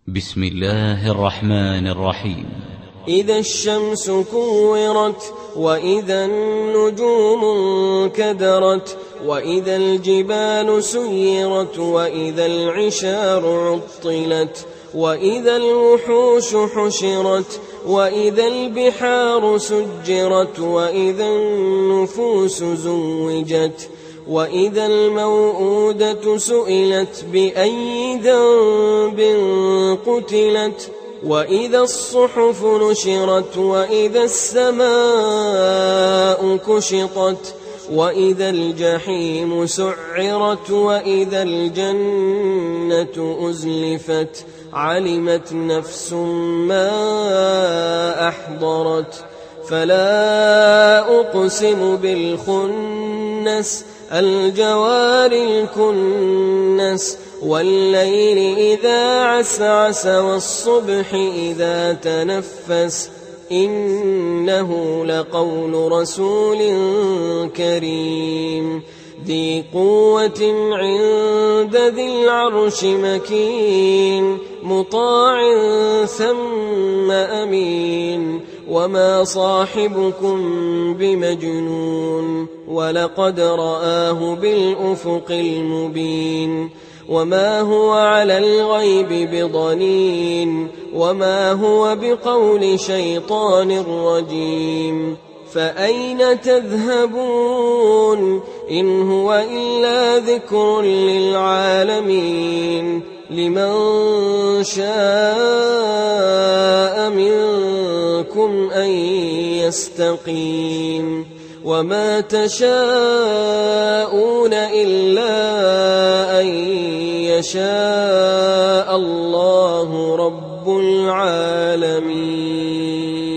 بسم الله الرحمن الرحيم. إذا الشمس كورت، وإذا النجوم انكدرت، وإذا الجبال سيرت، وإذا العشار عطلت، وإذا الوحوش حشرت، وإذا البحار سجرت، وإذا النفوس زوجت، وإذا الموءودة سئلت بأي ذنب قتلت، وإذا الصحف نشرت، وإذا السماء كشطت، وإذا الجحيم سعرت، وإذا الجنة أزلفت، علمت نفس ما أحضرت. فلا أقسم بالخنس، الجوار الكنس، والليل إذا عسعس، والصبح إذا تنفس، إنه لقول رسول كريم ذي قوة عند ذي العرش مكين، مطاع ثم أمين، وما صاحبكم بمجنون، ولقد رآه بالأفق المبين، وما هو على الغيب بضنين، وما هو بقول شيطان رجيم. فأين تذهبون؟ إن هو إلا ذكر للعالمين، لمن شاء منكم أن يستقيم، وما تشاءون إلا أن يشاء الله رب العالمين.